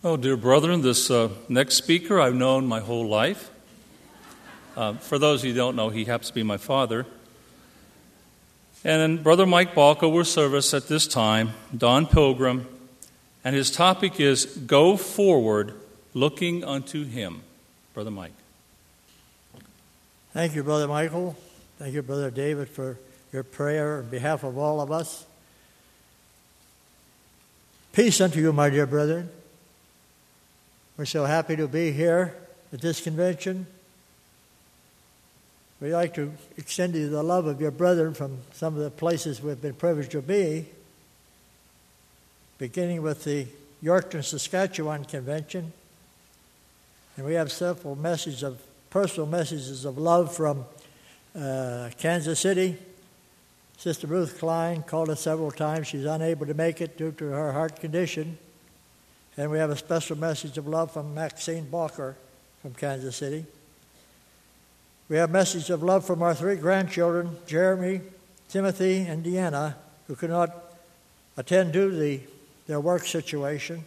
Oh, dear brethren, this next speaker I've known my whole life. For those of you who don't know, he happens to be my father. And then Brother Mike Balko will service at this time, Don Pilgrim, and his topic is Go Forward, Looking Unto Him. Brother Mike. Thank you, Brother Michael. Thank you, Brother David, for your prayer on behalf of all of us. Peace unto you, my dear brethren. We're so happy to be here at this convention. We'd like to extend you the love of your brethren from some of the places we've been privileged to be, beginning with the Yorkton, Saskatchewan Convention. And we have several personal messages of love from Kansas City. Sister Ruth Klein called us several times. She's unable to make it due to her heart condition. And we have a special message of love from Maxine Balker from Kansas City. We have a message of love from our three grandchildren, Jeremy, Timothy, and Deanna, who could not attend due to their work situation.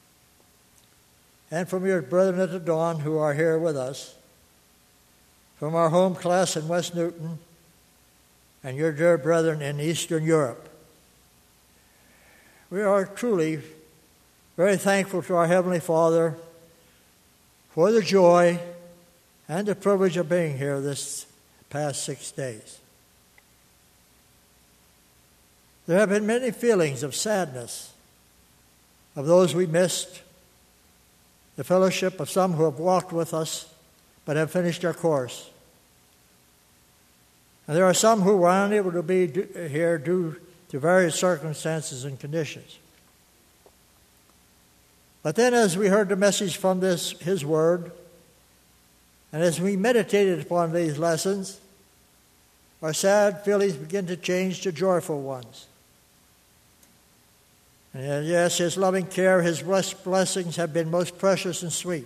And from your brethren at the Dawn who are here with us. From our home class in West Newton, and your dear brethren in Eastern Europe. We are truly very thankful to our Heavenly Father for the joy and the privilege of being here this past 6 days. There have been many feelings of sadness of those we missed, the fellowship of some who have walked with us but have finished their course. And there are some who were unable to be here due to various circumstances and conditions. But then as we heard the message from His Word, and as we meditated upon these lessons, our sad feelings begin to change to joyful ones. And yes, His loving care, His blessings have been most precious and sweet.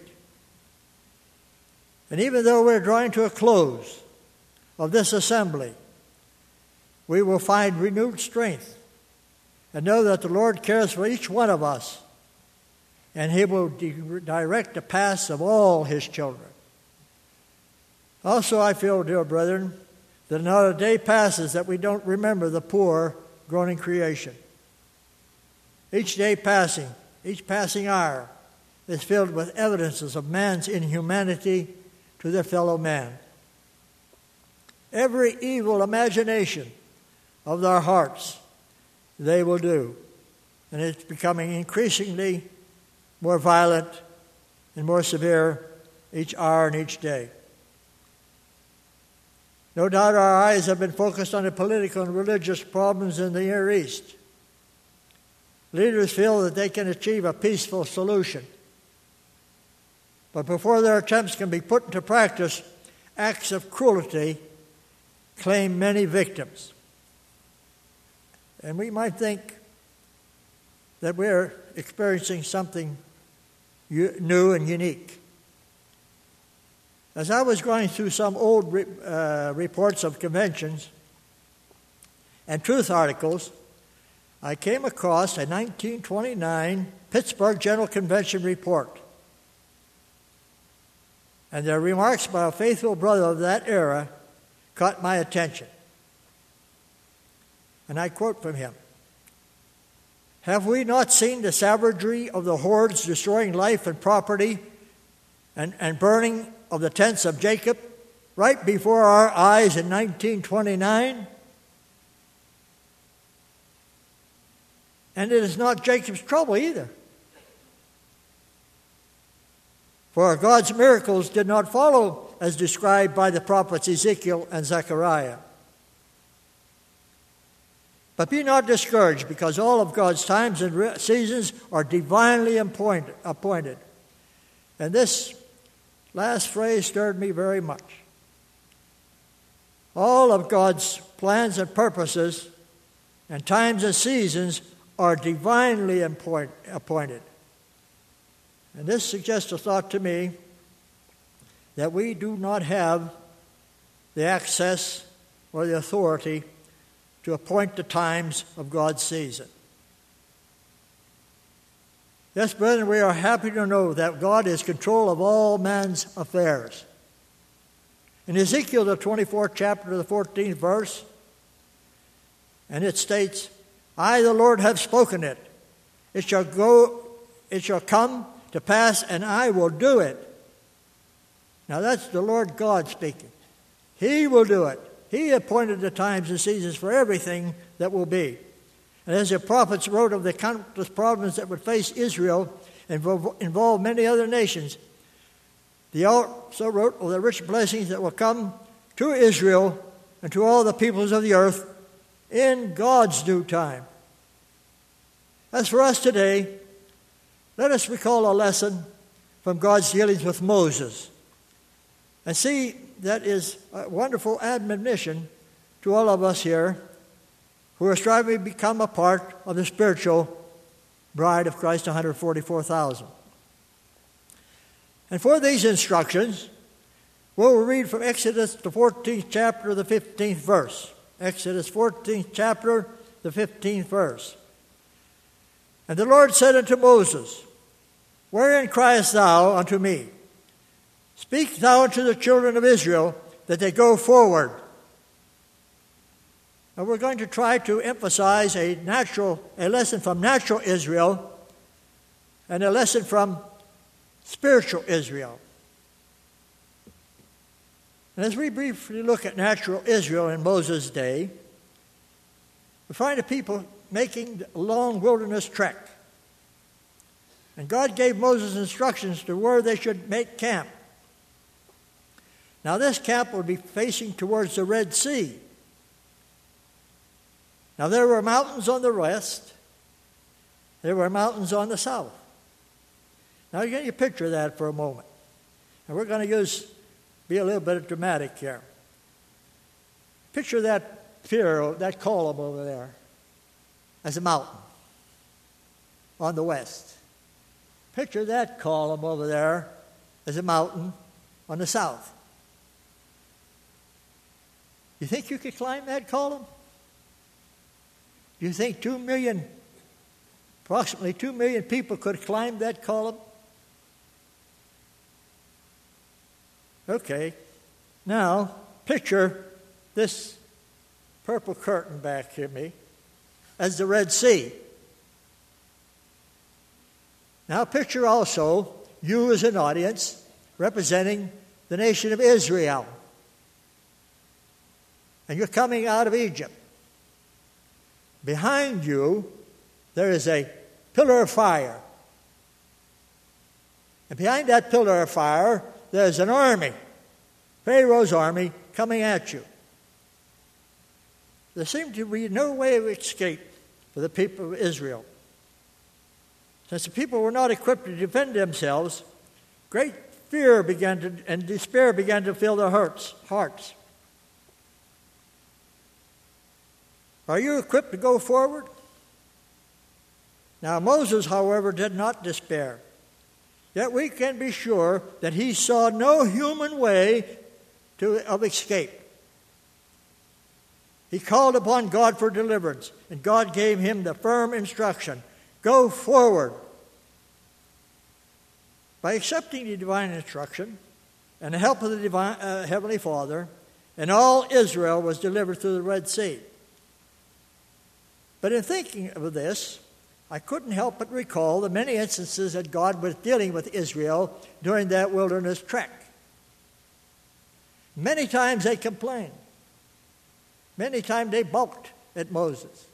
And even though we're drawing to a close of this assembly, we will find renewed strength and know that the Lord cares for each one of us, and He will direct the paths of all His children. Also, I feel, dear brethren, that not a day passes that we don't remember the poor, groaning creation. Each day passing, each passing hour is filled with evidences of man's inhumanity to their fellow man. Every evil imagination of their hearts they will do. And it's becoming increasingly more violent and more severe each hour and each day. No doubt our eyes have been focused on the political and religious problems in the Near East. Leaders feel that they can achieve a peaceful solution. But before their attempts can be put into practice, acts of cruelty claim many victims. And we might think that we're experiencing something new and unique. As I was going through some old reports of conventions and truth articles, I came across a 1929 Pittsburgh General Convention report. And the remarks by a faithful brother of that era caught my attention. And I quote from him: "Have we not seen the savagery of the hordes destroying life and property and burning of the tents of Jacob right before our eyes in 1929? And it is not Jacob's trouble either. For God's miracles did not follow as described by the prophets Ezekiel and Zechariah. But be not discouraged, because all of God's times and seasons are divinely appointed." And this last phrase stirred me very much. All of God's plans and purposes and times and seasons are divinely appointed. And this suggests a thought to me that we do not have the access or the authority to appoint the times of God's season. Yes, brethren, we are happy to know that God is in control of all man's affairs. In Ezekiel, the 24th chapter, the 14th verse, and it states, I, the Lord, have spoken it. It shall come to pass, and I will do it. Now that's the Lord God speaking. He will do it. He appointed the times and seasons for everything that will be. And as the prophets wrote of the countless problems that would face Israel and involve many other nations, they also wrote of the rich blessings that will come to Israel and to all the peoples of the earth in God's due time. As for us today, let us recall a lesson from God's dealings with Moses and see that is a wonderful admonition to all of us here who are striving to become a part of the spiritual bride of Christ, 144,000. And for these instructions, we'll read from Exodus, the 14th chapter, the 15th verse. Exodus 14th chapter, the 15th verse. And the Lord said unto Moses, Wherein criest thou unto me? Speak thou unto the children of Israel that they go forward. Now we're going to try to emphasize a lesson from natural Israel and a lesson from spiritual Israel. And as we briefly look at natural Israel in Moses' day, we find a people making a long wilderness trek. And God gave Moses instructions to where they should make camp. Now this camp would be facing towards the Red Sea. Now there were mountains on the west. There were mountains on the south. Now you get your picture of that for a moment. And we're going to be a little bit dramatic here. Picture that pier, that column over there, as a mountain on the west. Picture that column over there as a mountain on the south. You think you could climb that column? Do you think approximately 2 million people could climb that column? Okay, now picture this purple curtain back here me as the Red Sea. Now picture also you as an audience representing the nation of Israel. And you're coming out of Egypt. Behind you, there is a pillar of fire. And behind that pillar of fire, there's an army, Pharaoh's army, coming at you. There seemed to be no way of escape for the people of Israel. Since the people were not equipped to defend themselves, great fear and despair began to fill their hearts. Are you equipped to go forward? Now Moses, however, did not despair. Yet we can be sure that he saw no human way of escape. He called upon God for deliverance, and God gave him the firm instruction, go forward. By accepting the divine instruction and the help of the Heavenly Father, and all Israel was delivered through the Red Sea. But in thinking of this, I couldn't help but recall the many instances that God was dealing with Israel during that wilderness trek. Many times they complained. Many times they balked at Moses.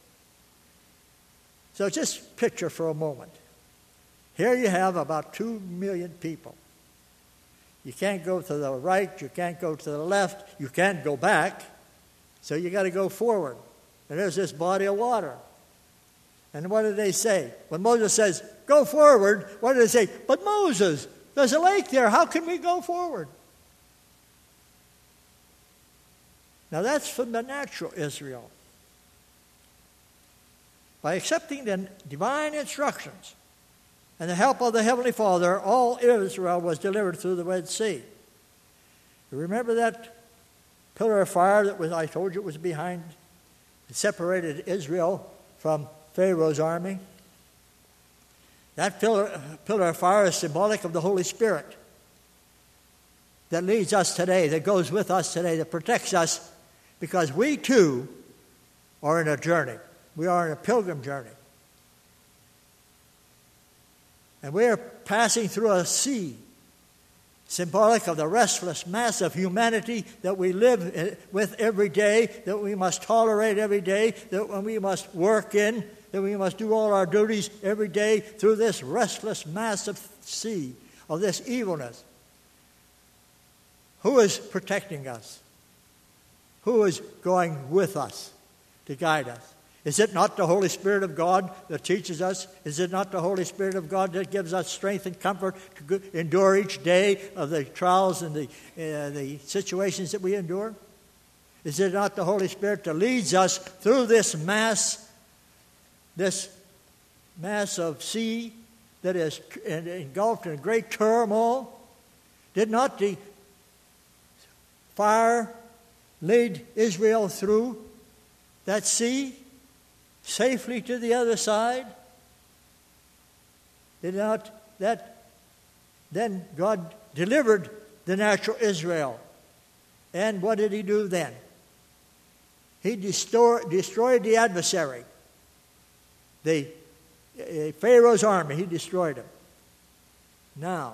So just picture for a moment. Here you have about 2 million people. You can't go to the right, you can't go to the left, you can't go back, so you got to go forward. And there's this body of water. And what did they say? When Moses says, go forward, what did they say? But Moses, there's a lake there. How can we go forward? Now that's from the natural Israel. By accepting the divine instructions and the help of the Heavenly Father, all Israel was delivered through the Red Sea. You remember that pillar of fire that I told you was behind? It separated Israel from Pharaoh's army. That pillar of fire is symbolic of the Holy Spirit that leads us today, that goes with us today, that protects us, because we too are in a journey. We are in a pilgrim journey. And we are passing through a sea, symbolic of the restless mass of humanity that we live with every day, that we must tolerate every day, that we must work in, that we must do all our duties every day through this restless mass of sea, of this evilness. Who is protecting us? Who is going with us to guide us? Is it not the Holy Spirit of God that teaches us? Is it not the Holy Spirit of God that gives us strength and comfort to endure each day of the trials and the situations that we endure? Is it not the Holy Spirit that leads us through this mass of sea that is engulfed in great turmoil? Did not the fire lead Israel through that sea safely to the other side? Did not that then God delivered the natural Israel? And what did he do then? He destroyed the adversary, the Pharaoh's army. He destroyed him. Now,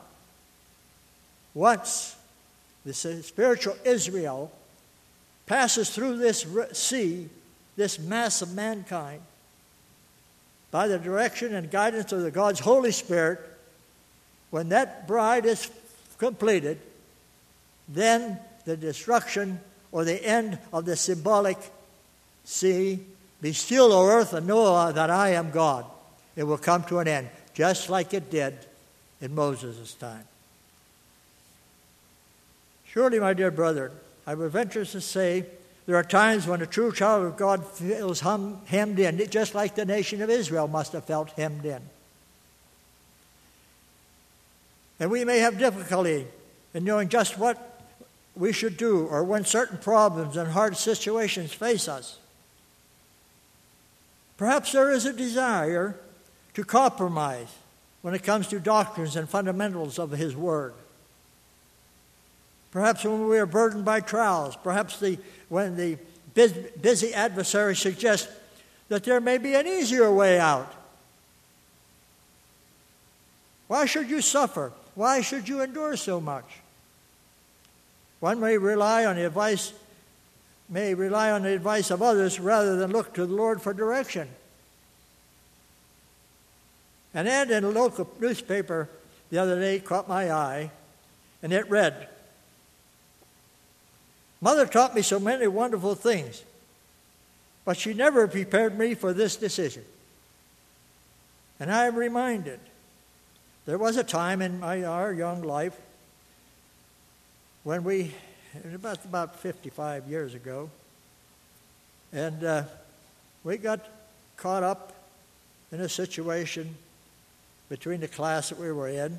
once the spiritual Israel passes through this sea, this mass of mankind, by the direction and guidance of the God's Holy Spirit, when that bride is completed, then the destruction or the end of the symbolic sea, be still, O earth, and know that I am God. It will come to an end, just like it did in Moses' time. Surely, my dear brother, I would venture to say there are times when a true child of God feels hemmed in, just like the nation of Israel must have felt hemmed in. And we may have difficulty in knowing just what we should do, or when certain problems and hard situations face us. Perhaps there is a desire to compromise when it comes to doctrines and fundamentals of His Word. Perhaps when we are burdened by trials, perhaps when the busy adversary suggests that there may be an easier way out. Why should you suffer? Why should you endure so much? One may rely on the advice of others rather than look to the Lord for direction. An ad in a local newspaper the other day caught my eye, and it read, "Mother taught me so many wonderful things, but she never prepared me for this decision." And I am reminded, there was a time in our young life when about 55 years ago, and we got caught up in a situation between the class that we were in.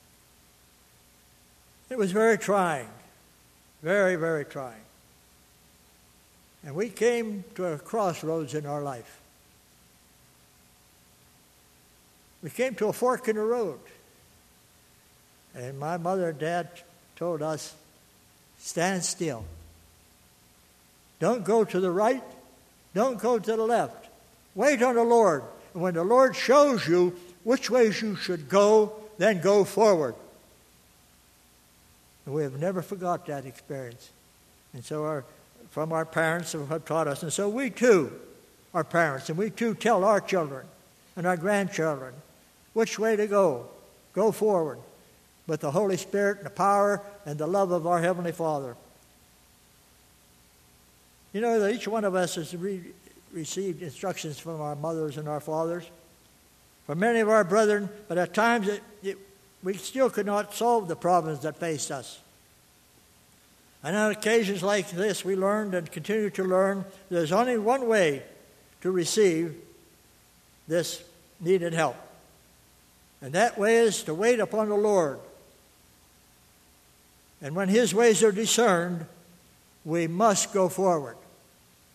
It was very trying, very, very trying. And we came to a crossroads in our life. We came to a fork in the road. And my mother and dad told us, stand still. Don't go to the right. Don't go to the left. Wait on the Lord. And when the Lord shows you which ways you should go, then go forward. And we have never forgot that experience. And so from our parents who have taught us. And so we too are parents. And we too tell our children and our grandchildren which way to go. Go forward with the Holy Spirit and the power and the love of our Heavenly Father. You know that each one of us has received instructions from our mothers and our fathers, from many of our brethren, but at times we still could not solve the problems that faced us. And on occasions like this, we learned and continue to learn there's only one way to receive this needed help. And that way is to wait upon the Lord. And when His ways are discerned, we must go forward.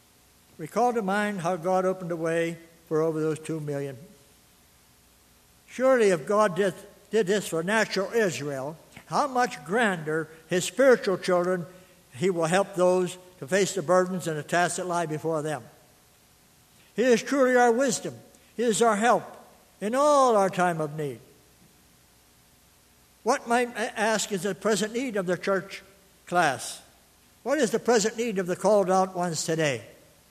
Recall to mind how God opened a way for over those 2 million Surely if God did this for natural Israel, how much grander his spiritual children he will help those to face the burdens and the tasks that lie before them. He is truly our wisdom. He is our help in all our time of need. What might I ask is the present need of the church class? What is the present need of the called out ones today?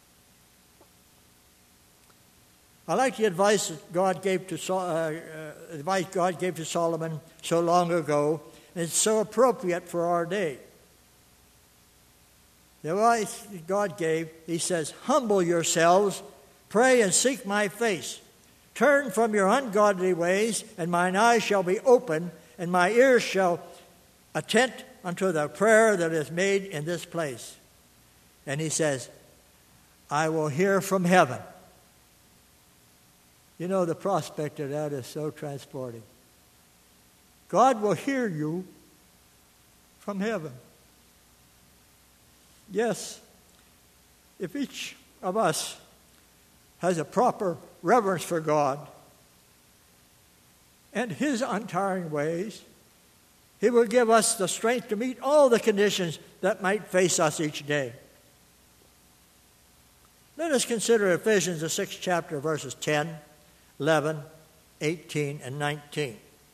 I like the advice God gave to Solomon so long ago, and it's so appropriate for our day. The advice God gave, he says, "Humble yourselves, pray and seek my face. Turn from your ungodly ways, and mine eyes shall be open, and my ears shall attend unto the prayer that is made in this place." And he says, "I will hear from heaven." You know, the prospect of that is so transporting. God will hear you from heaven. Yes, if each of us has a proper reverence for God and his untiring ways, he will give us the strength to meet all the conditions that might face us each day. Let us consider Ephesians, the 6th chapter, verses 10, 11, 18, and 19.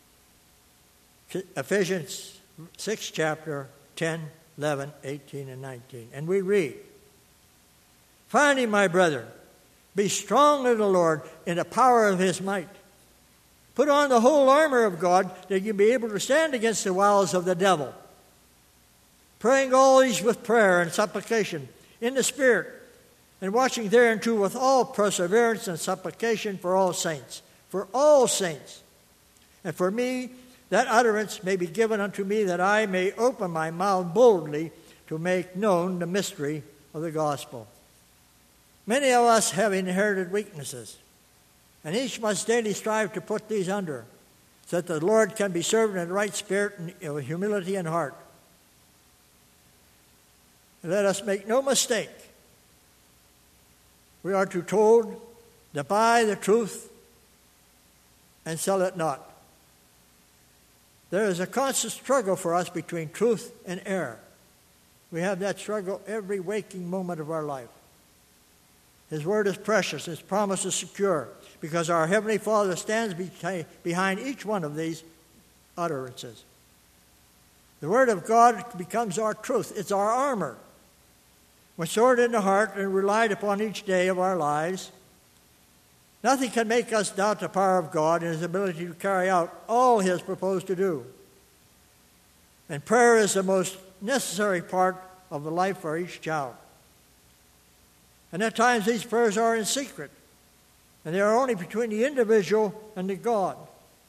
Ephesians 6th chapter, 10, 11, 18, and 19. And we read, "Finally, my brethren, be strong in the Lord in the power of his might. Put on the whole armor of God that you be able to stand against the wiles of the devil. Praying always with prayer and supplication in the Spirit, and watching thereunto with all perseverance and supplication for all saints. For all saints. And for me, that utterance may be given unto me, that I may open my mouth boldly to make known the mystery of the gospel." Many of us have inherited weaknesses, and each must daily strive to put these under, so that the Lord can be served in the right spirit and with humility and heart. And let us make no mistake. We are told to buy the truth and sell it not. There is a constant struggle for us between truth and error. We have that struggle every waking moment of our life. His word is precious, his promise is secure, because our Heavenly Father stands behind each one of these utterances. The Word of God becomes our truth. It's our armor. When stored in the heart and relied upon each day of our lives, nothing can make us doubt the power of God and his ability to carry out all he has proposed to do. And prayer is the most necessary part of the life for each child. And at times these prayers are in secret, and they are only between the individual and the God.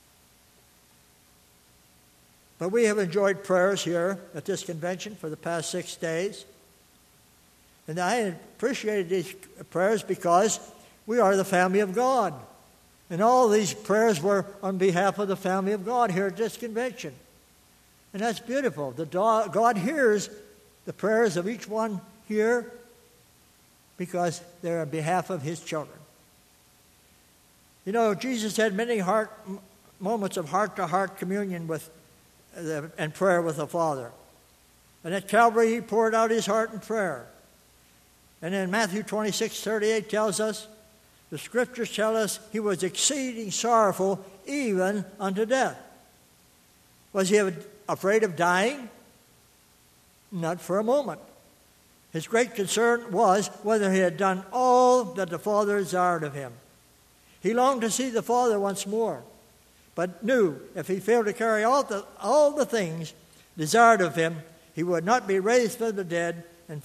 But we have enjoyed prayers here at this convention for the past 6 days. And I appreciated these prayers because we are the family of God. And all these prayers were on behalf of the family of God here at this convention. And that's beautiful. God hears the prayers of each one here because they're on behalf of his children. You know, Jesus had many moments of heart-to-heart communion with and prayer with the Father. And at Calvary, he poured out his heart in prayer. And in Matthew 26:38 tells us, the Scriptures tell us he was exceeding sorrowful even unto death. Was he afraid of dying? Not for a moment. His great concern was whether he had done all that the Father desired of him. He longed to see the Father once more, but knew if he failed to carry all the things desired of him, he would not be raised from the dead and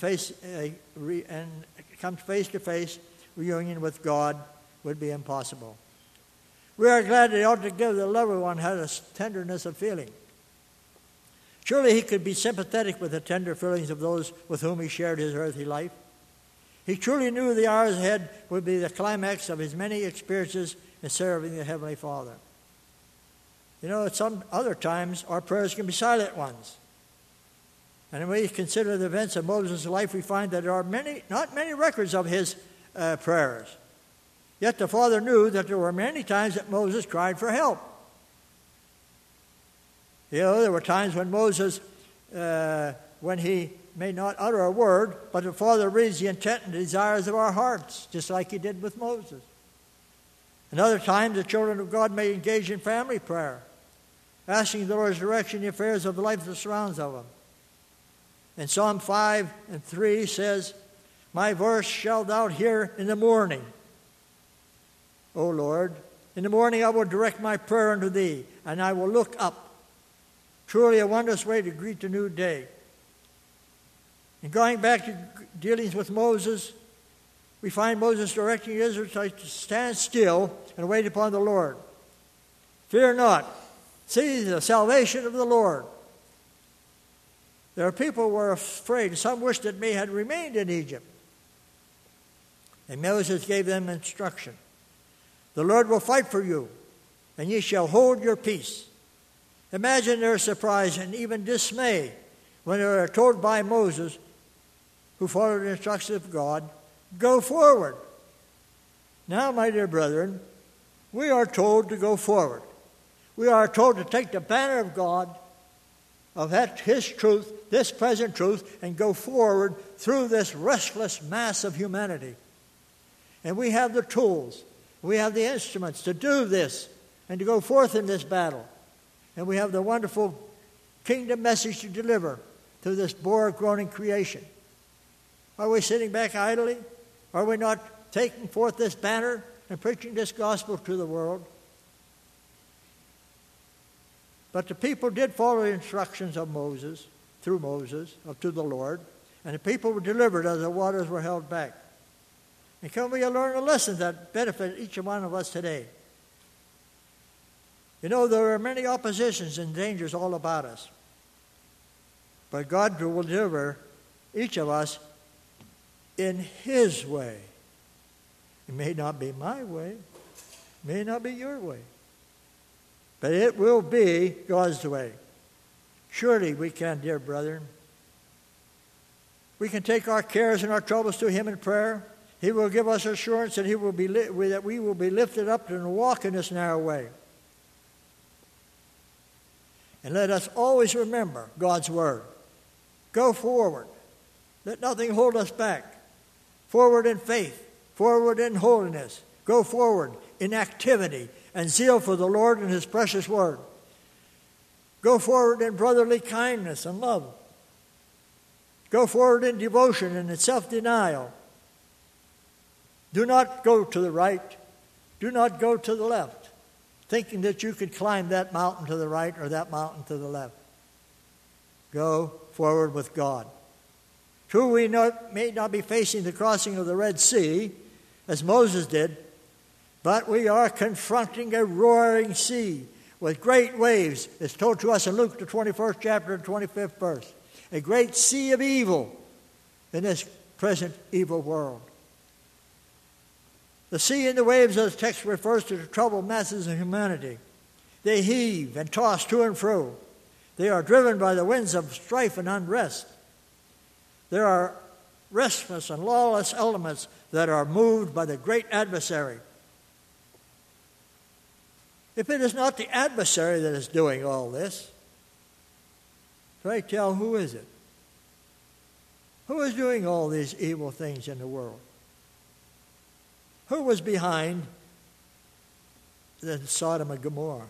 come face-to-face reunion with God would be impossible. We are glad that altogether the loved one had a tenderness of feeling. Surely he could be sympathetic with the tender feelings of those with whom he shared his earthly life. He truly knew the hours ahead would be the climax of his many experiences in serving the Heavenly Father. You know, at some other times, our prayers can be silent ones. And when we consider the events of Moses' life, we find that there are not many records of his prayers. Yet the Father knew that there were many times that Moses cried for help. There were times when Moses, when he may not utter a word, but the Father reads the intent and desires of our hearts, just like he did with Moses. And other times the children of God may engage in family prayer, asking the Lord's direction in the affairs of the life that surrounds them. And Psalm 5:3 says, "My voice shalt thou hear in the morning, O Lord. In the morning I will direct my prayer unto thee, and I will look up. Truly a wondrous way to greet the new day." And going back to dealings with Moses, we find Moses directing the Israelites to stand still and wait upon the Lord. "Fear not. See the salvation of the Lord." There are people who were afraid. Some wished that they had remained in Egypt. And Moses gave them instruction. "The Lord will fight for you, and ye shall hold your peace." Imagine their surprise and even dismay when they were told by Moses, who followed the instructions of God, "Go forward." Now, my dear brethren, we are told to go forward. We are told to take the banner of God, of His truth, this present truth, and go forward through this restless mass of humanity. And we have the tools, we have the instruments to do this and to go forth in this battle. And we have the wonderful kingdom message to deliver to this poor, groaning creation. Are we sitting back idly? Are we not taking forth this banner and preaching this gospel to the world? But the people did follow the instructions of Moses, through Moses, to the Lord, and the people were delivered as the waters were held back. And can we learn a lesson that benefits each one of us today? There are many oppositions and dangers all about us. But God will deliver each of us in His way. It may not be my way. It may not be your way. But it will be God's way. Surely we can, dear brethren. We can take our cares and our troubles to Him in prayer. He will give us assurance that that we will be lifted up and walk in this narrow way. And let us always remember God's word. Go forward. Let nothing hold us back. Forward in faith. Forward in holiness. Go forward in activity and zeal for the Lord and His precious word. Go forward in brotherly kindness and love. Go forward in devotion and in self-denial. Do not go to the right. Do not go to the left, thinking that you could climb that mountain to the right or that mountain to the left. Go forward with God. True, we may not be facing the crossing of the Red Sea, as Moses did, but we are confronting a roaring sea with great waves, as told to us in Luke, the 21st chapter, 25th verse. A great sea of evil in this present evil world. The sea and the waves, as the text refers to the troubled masses of humanity. They heave and toss to and fro. They are driven by the winds of strife and unrest. There are restless and lawless elements that are moved by the great adversary. If it is not the adversary that is doing all this, pray tell, who is it? Who is doing all these evil things in the world? Who was behind the Sodom and Gomorrah?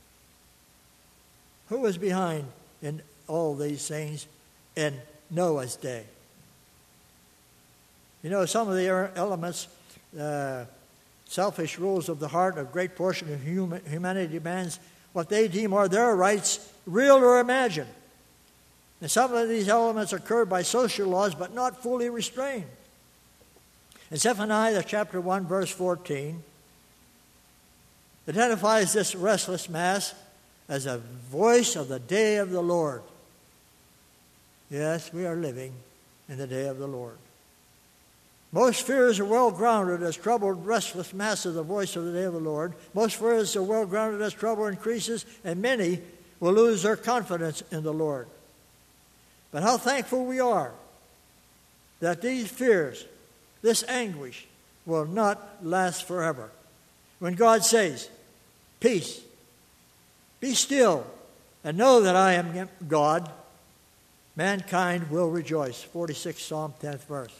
Who was behind in all these things in Noah's day? Some of the elements, selfish rules of the heart, a great portion of humanity demands what they deem are their rights, real or imagined. And some of these elements are curbed by social laws, but not fully restrained. In Zephaniah chapter 1, verse 14, identifies this restless mass as a voice of the day of the Lord. Yes, we are living in the day of the Lord. Most fears are well-grounded as troubled, restless mass of the voice of the day of the Lord. Most fears are well-grounded as trouble increases, and many will lose their confidence in the Lord. But how thankful we are that these fears, this anguish, will not last forever. When God says, peace, be still, and know that I am God, mankind will rejoice. 46 Psalm, 10th verse.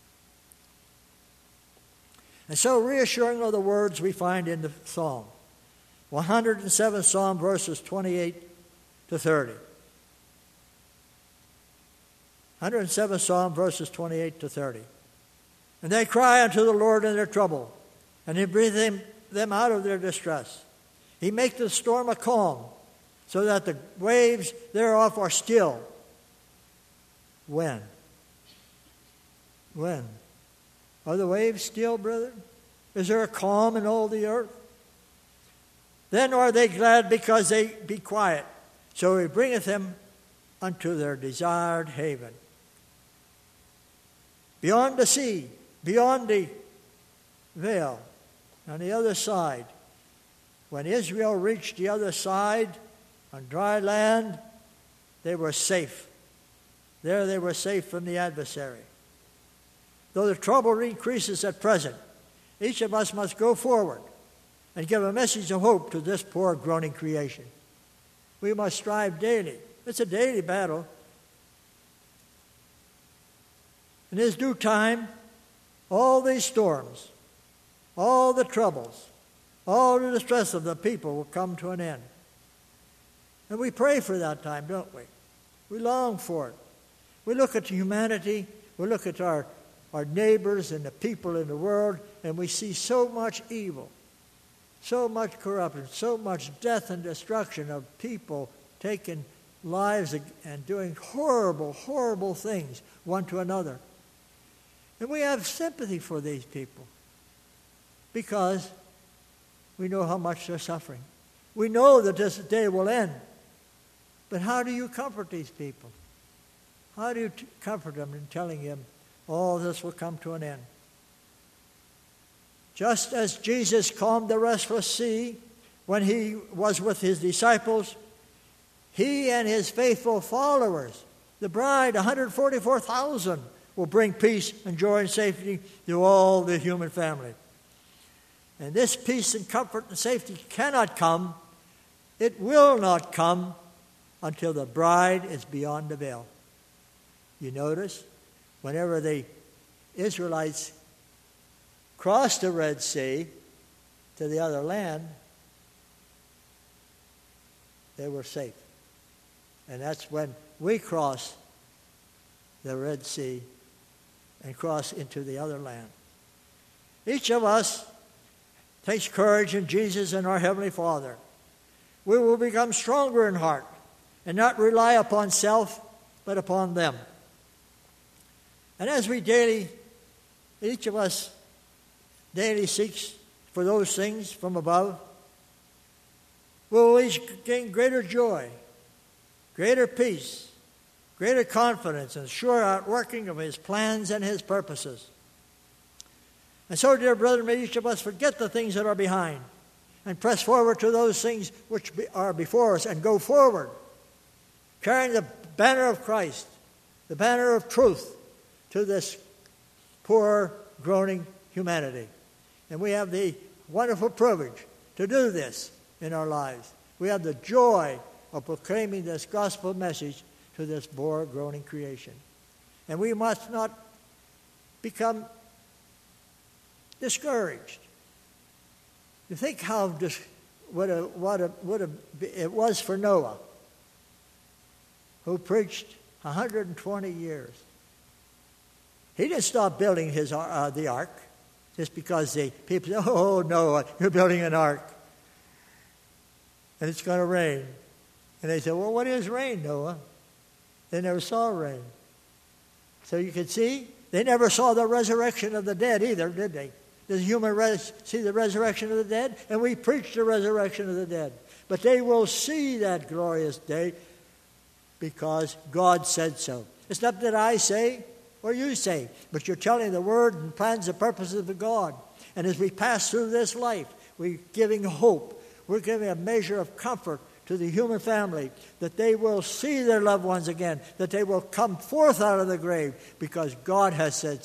And so reassuring are the words we find in the Psalm. 107th Psalm, verses 28 to 30. 107th Psalm, verses 28 to 30. And they cry unto the Lord in their trouble, and he brings them out of their distress. He makes the storm a calm, so that the waves thereof are still. When? When? Are the waves still, brethren? Is there a calm in all the earth? Then are they glad because they be quiet. So he bringeth them unto their desired haven. Beyond the sea, beyond the veil, on the other side, when Israel reached the other side, on dry land, they were safe. There they were safe from the adversary. Though the trouble increases at present, each of us must go forward and give a message of hope to this poor groaning creation. We must strive daily. It's a daily battle. In his due time, all these storms, all the troubles, all the distress of the people will come to an end. And we pray for that time, don't we? We long for it. We look at humanity, we look at our neighbors and the people in the world, and we see so much evil, so much corruption, so much death and destruction of people taking lives and doing horrible, horrible things one to another. And we have sympathy for these people because we know how much they're suffering. We know that this day will end. But how do you comfort these people? How do you comfort them in telling them all this will come to an end? Just as Jesus calmed the restless sea when he was with his disciples, he and his faithful followers, the bride, 144,000, will bring peace and joy and safety to all the human family. And this peace and comfort and safety cannot come, it will not come, until the bride is beyond the veil. You notice, whenever the Israelites crossed the Red Sea to the other land, they were safe. And that's when we cross the Red Sea and cross into the other land. Each of us takes courage in Jesus and our Heavenly Father. We will become stronger in heart and not rely upon self, but upon them. And as we daily, each of us daily seeks for those things from above, we'll each gain greater joy, greater peace, greater confidence, and sure outworking of his plans and his purposes. And so, dear brethren, may each of us forget the things that are behind and press forward to those things which are before us and go forward, carrying the banner of Christ, the banner of truth to this poor, groaning humanity. And we have the wonderful privilege to do this in our lives. We have the joy of proclaiming this gospel message to this poor, groaning creation. And we must not become discouraged. You think how it was for Noah, who preached 120 years. He didn't stop building the ark just because the people said, "Oh, Noah, you're building an ark, and it's going to rain." And they said, "Well, what is rain, Noah?" They never saw rain. So you can see, they never saw the resurrection of the dead either, did they? Does a human see the resurrection of the dead? And we preach the resurrection of the dead. But they will see that glorious day because God said so. It's not that I say or you say, but you're telling the word and plans and purposes of God. And as we pass through this life, we're giving hope. We're giving a measure of comfort to the human family, that they will see their loved ones again, that they will come forth out of the grave because God has said so.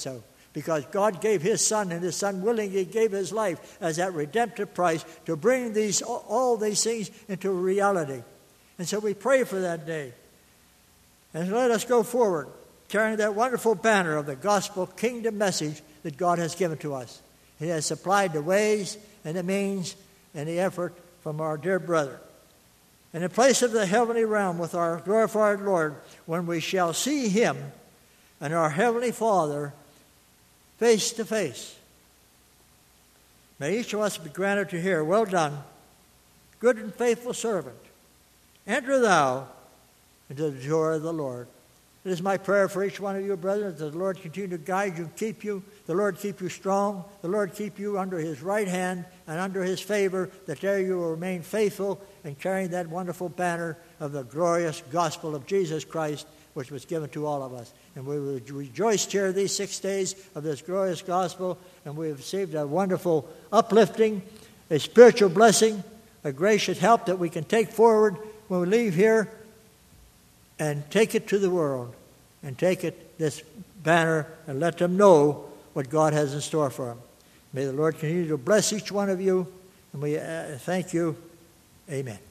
because God gave His Son, and His Son willingly gave His life as that redemptive price to bring all these things into reality. And so we pray for that day. And let us go forward, carrying that wonderful banner of the gospel kingdom message that God has given to us. He has supplied the ways and the means and the effort from our dear brother. And in place of the heavenly realm with our glorified Lord, when we shall see Him and our Heavenly Father face to face, may each of us be granted to hear, "Well done, good and faithful servant. Enter thou into the joy of the Lord." It is my prayer for each one of you, brethren, that the Lord continue to guide you, keep you, the Lord keep you strong, the Lord keep you under His right hand and under His favor, that there you will remain faithful in carrying that wonderful banner of the glorious gospel of Jesus Christ, which was given to all of us. And we will rejoice here these 6 days of this glorious gospel, and we have received a wonderful uplifting, a spiritual blessing, a gracious help that we can take forward when we leave here and take it to the world, and take it, this banner, and let them know what God has in store for them. May the Lord continue to bless each one of you, and we thank you. Amen.